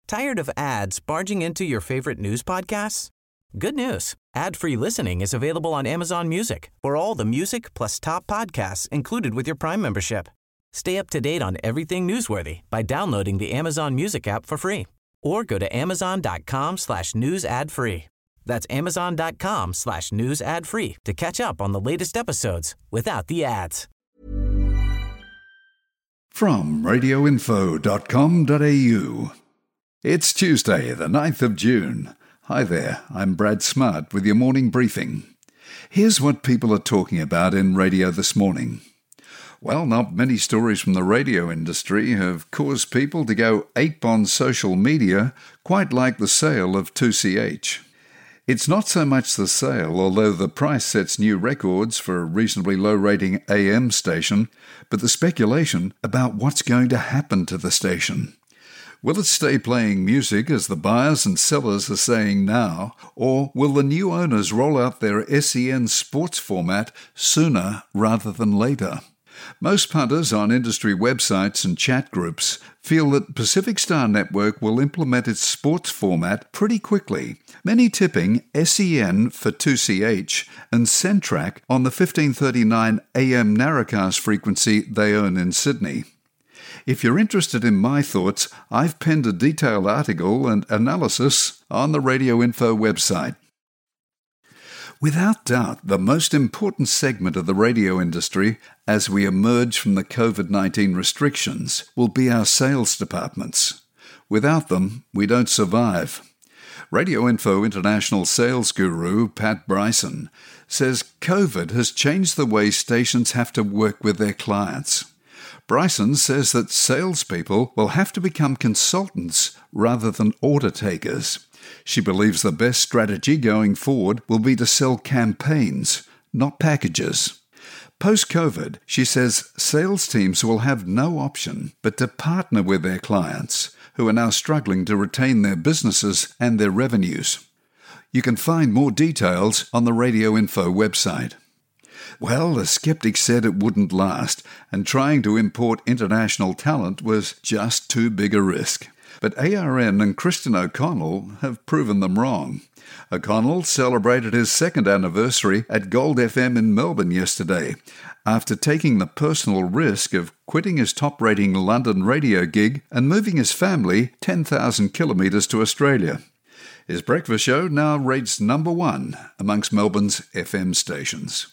Tired of ads barging into your favorite news podcasts? Good news. Ad-free listening is available on Amazon Music for all the music plus top podcasts included with your Prime membership. Stay up to date on everything newsworthy by downloading the Amazon Music app for free or go to amazon.com/news ad free. That's amazon.com/news ad free to catch up on the latest episodes without the ads. From radioinfo.com.au. It's Tuesday, the 9th of June. Hi there, I'm Brad Smart with your morning briefing. Here's what people are talking about in radio this morning. Well, not many stories from the radio industry have caused people to go ape on social media, quite like the sale of 2CH. It's not so much the sale, although the price sets new records for a reasonably low-rating AM station, but the speculation about what's going to happen to the station. Will it stay playing music, as the buyers and sellers are saying now, or will the new owners roll out their SEN sports format sooner rather than later? Most punters on industry websites and chat groups feel that Pacific Star Network will implement its sports format pretty quickly, many tipping SEN for 2CH and Centrac on the 1539 AM narrowcast frequency they own in Sydney. If you're interested in my thoughts, I've penned a detailed article and analysis on the Radio Info website. Without doubt, the most important segment of the radio industry as we emerge from the COVID-19 restrictions will be our sales departments. Without them, we don't survive. Radio Info international sales guru Pat Bryson says COVID has changed the way stations have to work with their clients. Bryson says that salespeople will have to become consultants rather than order takers. She believes the best strategy going forward will be to sell campaigns, not packages. Post-COVID, she says sales teams will have no option but to partner with their clients, who are now struggling to retain their businesses and their revenues. You can find more details on the Radio Info website. Well, the skeptics said it wouldn't last, and trying to import international talent was just too big a risk. But ARN and Christian O'Connell have proven them wrong. O'Connell celebrated his second anniversary at Gold FM in Melbourne yesterday, after taking the personal risk of quitting his top-rating London radio gig and moving his family 10,000 kilometres to Australia. His breakfast show now rates number one amongst Melbourne's FM stations.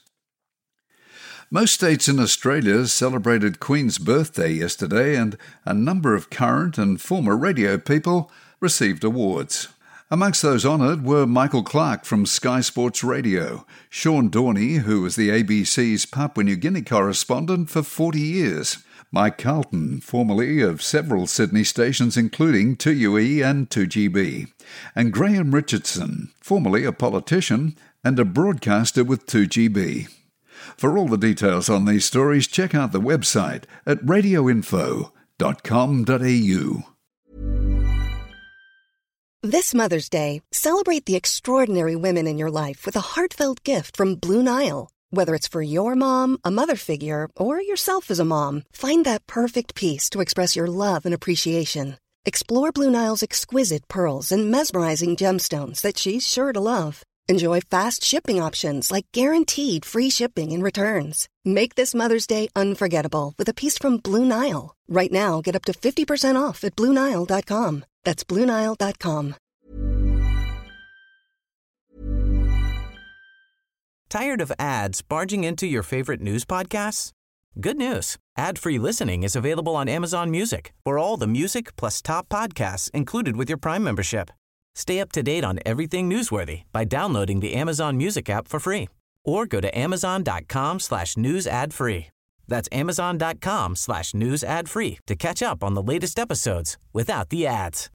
Most states in Australia celebrated Queen's birthday yesterday, and a number of current and former radio people received awards. Amongst those honoured were Michael Clark from Sky Sports Radio, Sean Dorney, who was the ABC's Papua New Guinea correspondent for 40 years, Mike Carlton, formerly of several Sydney stations including 2UE and 2GB, and Graham Richardson, formerly a politician and a broadcaster with 2GB. For all the details on these stories, check out the website at radioinfo.com.au. This Mother's Day, celebrate the extraordinary women in your life with a heartfelt gift from Blue Nile. Whether it's for your mom, a mother figure, or yourself as a mom, find that perfect piece to express your love and appreciation. Explore Blue Nile's exquisite pearls and mesmerizing gemstones that she's sure to love. Enjoy fast shipping options like guaranteed free shipping and returns. Make this Mother's Day unforgettable with a piece from Blue Nile. Right now, get up to 50% off at BlueNile.com. That's BlueNile.com. Tired of ads barging into your favorite news podcasts? Good news. Ad-free listening is available on Amazon Music for all the music plus top podcasts included with your Prime membership. Stay up to date on everything newsworthy by downloading the Amazon Music app for free or go to amazon.com/news ad free. That's amazon.com/news ad free to catch up on the latest episodes without the ads.